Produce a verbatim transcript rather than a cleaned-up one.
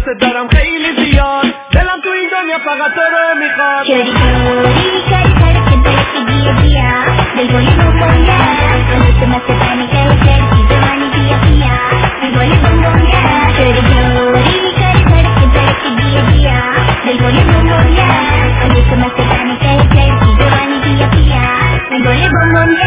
دوست دارم خیلی زیاد، دلم تو این دنیا فقط تو رو میخواد. چوری چوری کاری کاری که دلت بگیه بیا دل بایی رو بونده، مثل مثل پنی که